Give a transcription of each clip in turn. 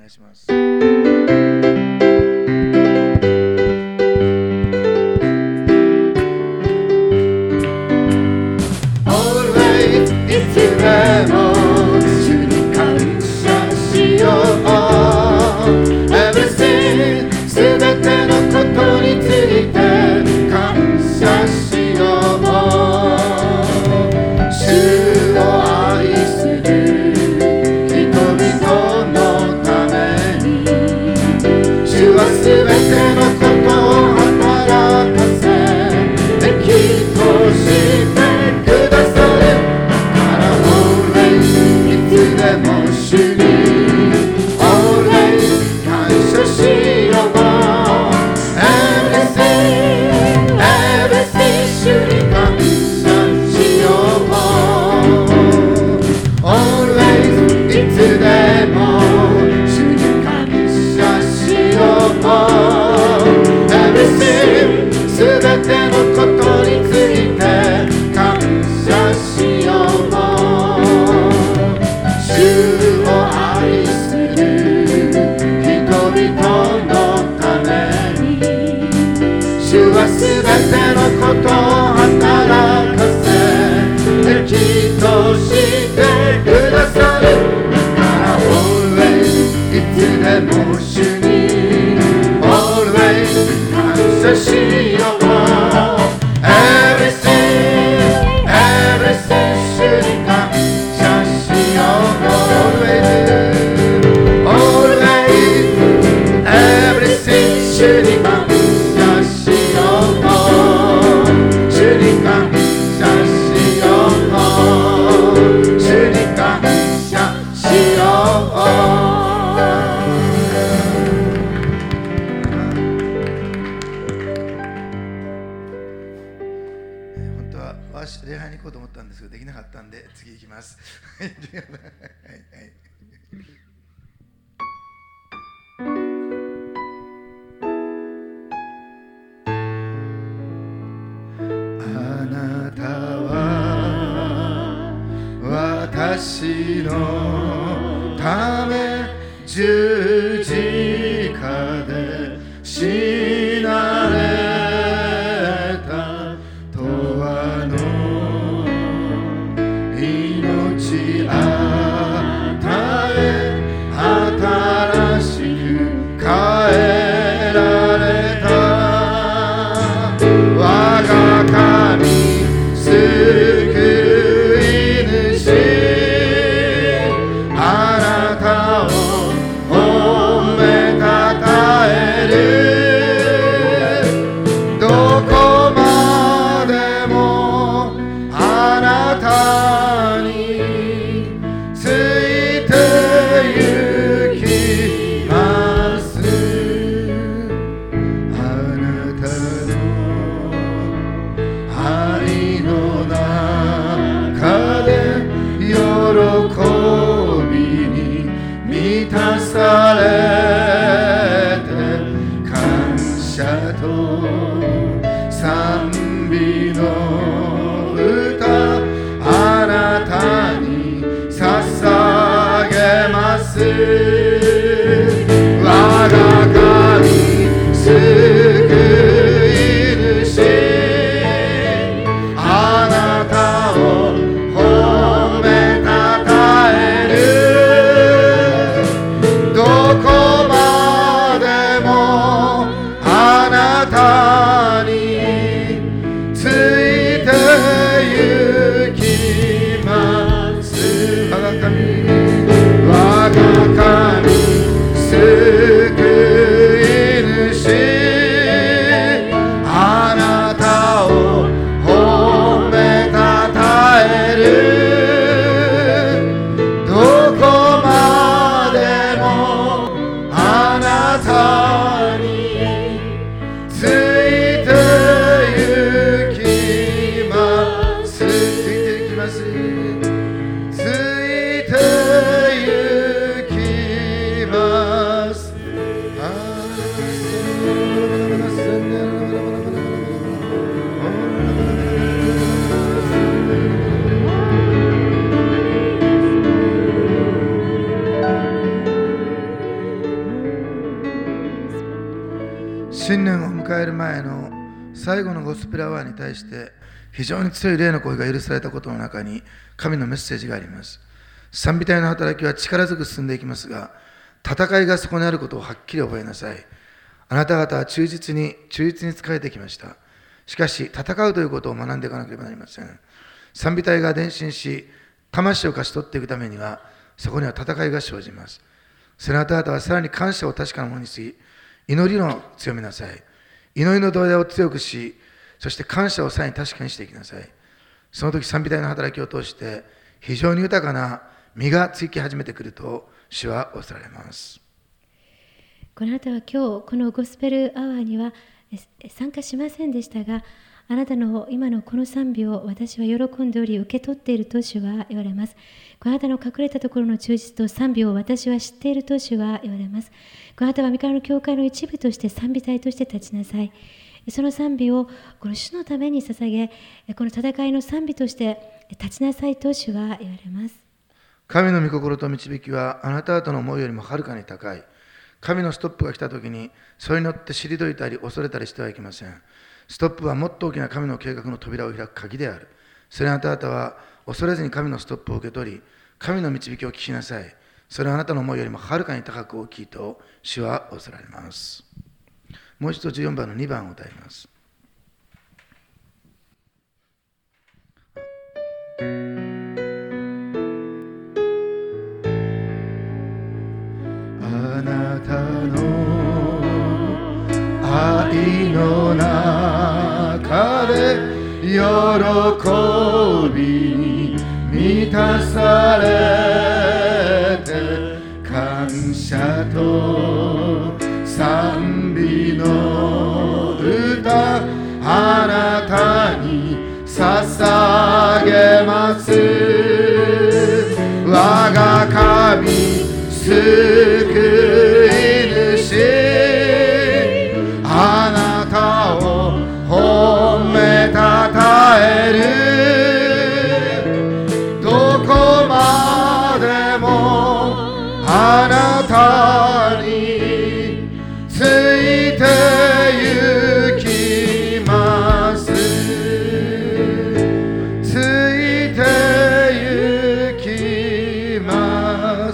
願いします。礼拝に行こうと思ったんですけどできなかったんで次行きます。あなたは私のため十字架で死なれた永遠の命与え新しく変えられた我が神救い主あなたを褒めたたえるどこまでもあなたについて行きますあなたの愛の中で喜びに満たされて感謝と賛美の歌あなたに捧げます我が神救い主あなたを褒めたたえるどこ新年を迎える前の最後のゴスペルアワーに対して非常に強い霊の声が許されたことの中に神のメッセージがあります。賛美隊の働きは力強く進んでいきますが、戦いがそこにあることをはっきり覚えなさい。あなた方は忠実に仕えてきました。しかし戦うということを学んでいかなければなりません。賛美隊が伝心し魂を勝ち取っていくためには、そこには戦いが生じます。それあなた方はさらに感謝を確かなものにし、祈りを強めなさい。祈りの土台を強くし、そして感謝をさらに確かにしていきなさい。その時賛美隊の働きを通して非常に豊かな実がつき始めてくると主はおっしゃられます。 あなたは今日このゴスペルアワーには参加しませんでしたが、あなたの今のこの賛美を私は喜んでおり受け取っていると主は言われます。あなたの隠れたところの忠実と賛美を私は知っていると主は言われます。あなたは御顔の教会の一部として賛美隊として立ちなさい。その賛美をこの主のために捧げ、この戦いの賛美として立ちなさいと主は言われます。 神の御心と導きはあなた方の思いよりもはるかに高い。神のストップが来たときにそれによって退いたり恐れたりしてはいけません。ストップはもっと大きな神の計画の扉を開く鍵である。それあなた方は恐れずに神のストップを受け取り、神の導きを聞きなさい。それはあなたの思いよりもはるかに高く大きいと主はおっしゃられます。もう一度14番の2番を歌います。あなたの愛の中で喜びに満たされて、感謝と賛美の歌あなたに捧げます。我が神救い主、あなたを褒めたたえる。どこまでもあなたについて行きます。ついて行きます。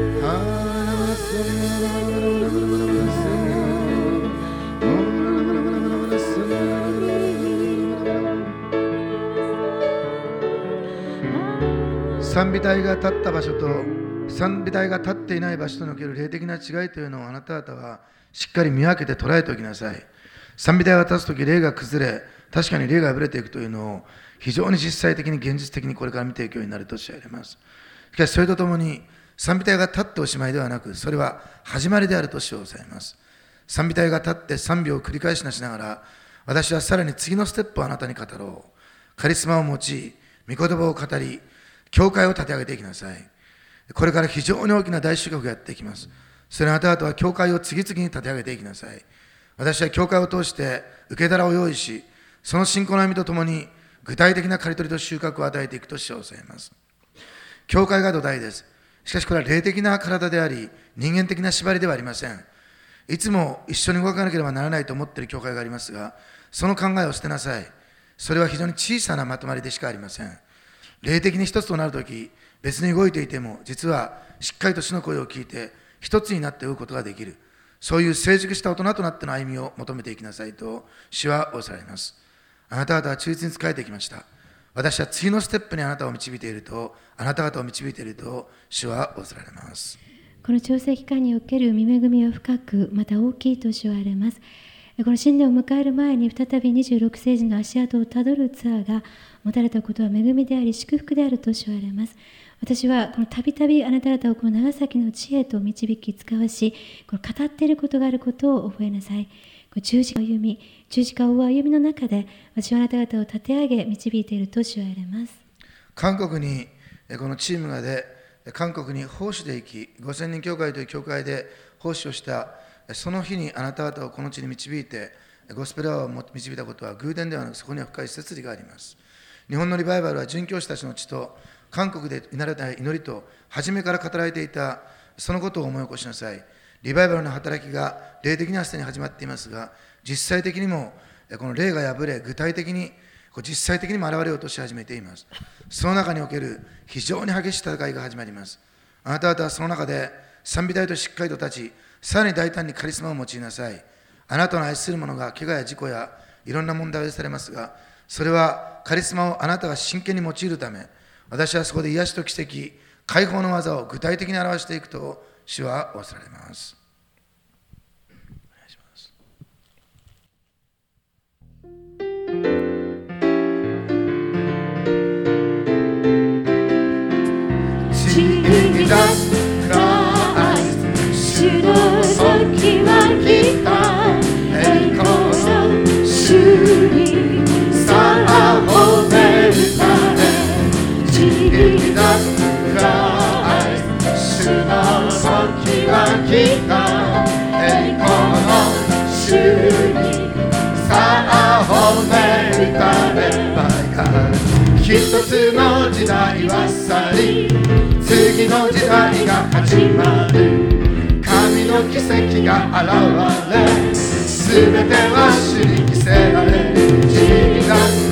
賛美隊が立った場所と賛美隊が立っていない場所とにおける霊的な違いというのをあなた方はしっかり見分けて捉えておきなさい。賛美隊が立つとき霊が崩れ、確かに霊が破れていくというのを非常に実際的に現実的にこれから見ていくようになると知られます。しかしそれとともに賛美隊が立っておしまいではなく、それは始まりであると主を抑えます。賛美隊が立って賛美を繰り返しながら、私はさらに次のステップをあなたに語ろう。カリスマを用い、御言葉を語り、教会を立て上げていきなさい。これから非常に大きな大収穫がやっていきます。それあなた方は教会を次々に立て上げていきなさい。私は教会を通して受け皿を用意し、その信仰の歩みとともに具体的な刈り取りと収穫を与えていくと主を抑えます。教会が土台です。しかしこれは霊的な体であり、人間的な縛りではありません。いつも一緒に動かなければならないと思っている教会がありますが、その考えを捨てなさい。それは非常に小さなまとまりでしかありません。霊的に一つとなるとき、別に動いていても、実はしっかりと主の声を聞いて、一つになって動くことができる。そういう成熟した大人となっての歩みを求めていきなさいと、主はおっしゃられます。あなた方は忠実に仕えてきました。私は次のステップにあなたを導いていると、あなた方を導いていると、主はおっしゃられます。 この調整期間における御恵みは深く、また大きいと主は言われます。この新年を迎える前に再び26世紀の足跡をたどるツアーが持たれたことは恵みであり祝福であると主は言われます。私はこのたびたびあなた方をこの長崎の知恵と導き使わし、この語っていることがあることを覚えなさい。十字架を歩み、十字架を追う歩みの中で私はあなた方を立て上げ導いていると主は言われます。 韓国にこのチームがで韓国に奉仕で行き、5000人教会という教会で奉仕をしたその日にあなた方をこの地に導いてゴスペルアワーを導いたことは偶然ではなく、そこには深い摂理があります。日本のリバイバルは殉教師たちの血と韓国で祈られた祈りと初めから語られていたそのことを思い起こしなさい。 リバイバルの働きが霊的にはすでに始まっていますが、実際的にもこの霊が破れ、具体的に実際的にも現れようとし始めています。その中における非常に激しい戦いが始まります。あなた方はその中で賛美隊としっかりと立ち、さらに大胆にカリスマを用いなさい。あなたの愛する者が怪我や事故やいろんな問題をされますが、それはカリスマをあなたが真剣に用いるため、私はそこで癒しと奇跡、解放の技を具体的に表していくと主は仰せられます。お願いします。 Jesus Christ 主の時は来た栄光の主にさあ褒めるため Jesus Christ 主の時は来た栄光の主にさあ褒めるため一つの時代は去り次の時代が始まる神の奇跡が現れ全ては主に着せられる